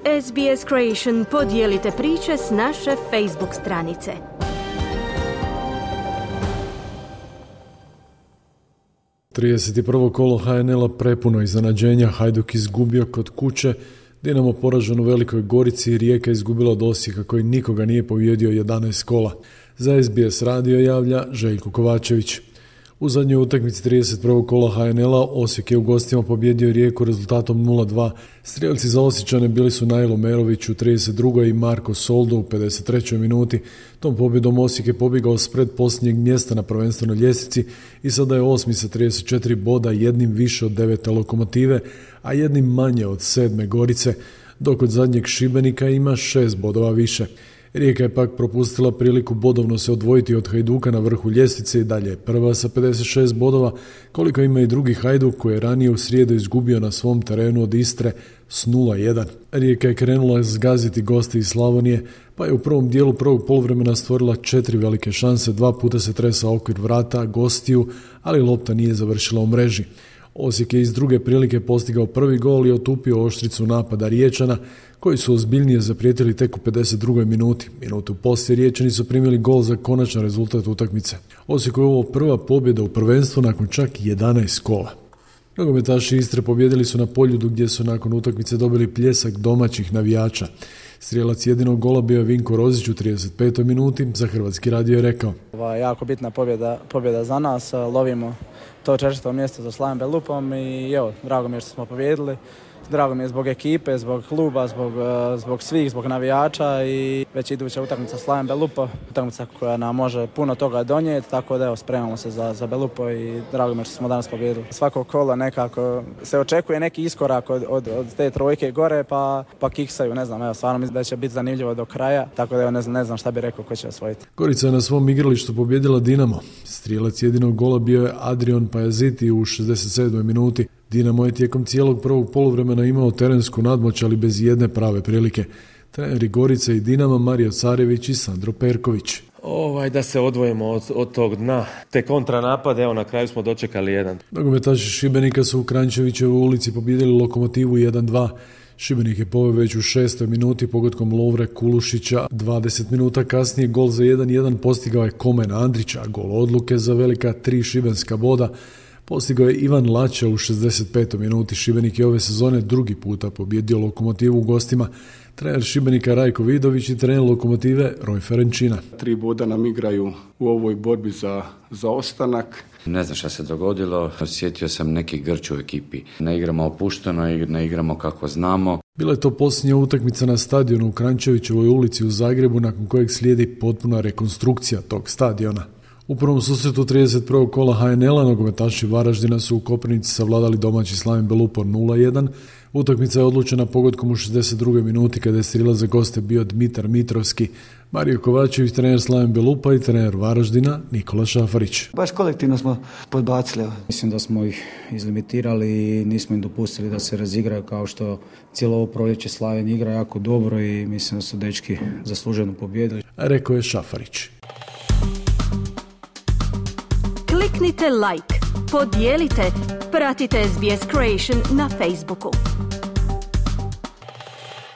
SBS Creation, podijelite priče s naše Facebook stranice. Trideset prvo kolo HNL-a prepuno iznenađenja. Hajduk izgubio kod kuće, Dinamo poražen u Velikoj Gorici i Rijeka izgubila od Osijeka koji nikoga nije pobijedio 11 kola. Za SBS radio javlja Željko Kovačević. U zadnjoj utakmici 31. kola HNL-a Osijek je u gostima pobijedio Rijeku rezultatom 0-2. Strijelci za Osječane bili su Najlo Merović u 32. i Marko Soldo u 53. minuti. Tom pobjedom Osijek je pobjegao spred posljednjeg mjesta na prvenstvenoj ljestvici i sada je 8. sa 34 boda, jednim više od 9. Lokomotive, a jednim manje od 7. Gorice, dok od zadnjeg Šibenika ima 6 bodova više. Rijeka je pak propustila priliku bodovno se odvojiti od Hajduka na vrhu ljestvice i dalje prva sa 56 bodova, koliko ima i drugi Hajduk koji je ranije u srijedu izgubio na svom terenu od Istre s 0-1. Rijeka je krenula zgaziti goste iz Slavonije, pa je u prvom dijelu prvog poluvremena stvorila 4 velike šanse, 2 puta se tresao okvir vrata gostiju, ali lopta nije završila u mreži. Osijek je iz druge prilike postigao prvi gol i otupio oštricu napada Riječana, koji su ozbiljnije zaprijetili tek u 52. minuti. Minutu poslije Riječani su primili gol za konačan rezultat utakmice. Osijeku je ovo prva pobjeda u prvenstvu nakon čak 11 kola. Nogometaši Istre pobjedili su na Poljudu gdje su nakon utakmice dobili pljesak domaćih navijača. Strijelac jedinog gola bio je Vinko Rozić u 35. minuti, za Hrvatski radio je rekao: Jako bitna pobjeda za nas, lovimo to 4. mjesto za Slaven Belupom i evo, drago mi je što smo pobjedili. Drago mi je zbog ekipe, zbog kluba, zbog svih, zbog navijača i već iduća utakmica Slaven Belupo, utakmica koja nam može puno toga donijeti, tako da evo, spremamo se za Belupo i drago mi je što smo danas pobjedili. Svako kola nekako se očekuje neki iskorak od te trojke gore pa kiksaju, ne znam, evo, stvarno mislim da će biti zanimljivo do kraja, tako da evo, ne znam šta bi rekao ko će osvojiti. Gorica je na svom igralištu pobjedila Dinamo. Strijelac jedinog gola bio je Adrian Pajaziti u 67. minuti. Dinamo je tijekom cijelog prvog poluvremena imao terensku nadmoć, ali bez jedne prave prilike. Treneri Gorice i Dinama Mario Carević i Sandro Perković. Da se odvojimo od tog dna. Te kontranapade, evo na kraju smo dočekali jedan. Nogometaši Šibenika su u Kranjčevićevoj ulici pobijedili Lokomotivu 1-2. Šibenik je poveo već u 6. minuti pogodkom Lovre Kulušića. 20 minuta kasnije gol za 1-1 postigao je Komen Andrić, a gol odluke za velika 3 šibenska boda postigao je Ivan Laća u 65. minuti. Šibenik je ove sezone drugi puta pobjedio Lokomotivu u gostima. Trener Šibenika Rajko Vidović i trener Lokomotive Roj Ferenčina. 3 boda nam igraju u ovoj borbi za ostanak. Ne znam šta se dogodilo, osjetio sam neki grč u ekipi. Ne igramo opušteno, ne igramo kako znamo. Bila je to posljednja utakmica na stadionu u Kranjčevićevoj ulici u Zagrebu, nakon kojeg slijedi potpuna rekonstrukcija tog stadiona. U prvom susretu 31. kola HNL-a nogometaši Varaždina su u Koprivnici savladali domaći Slaven Belupo 0-1. Utakmica je odlučena pogodkom u 62. minuti kada je strijelac za goste bio Dmitar Mitrovski. Mario Kovačević, trener Slaven Belupa i trener Varaždina Nikola Šafarić. Baš kolektivno smo podbacili. Mislim da smo ih izlimitirali i nismo im dopustili da se razigraju kao što cijelo ovo proljeće Slaven igra jako dobro i mislim da su dečki zasluženo pobijedili. Rekao je Šafarić. Kliknite like, podijelite, pratite SBS Creation na Facebooku.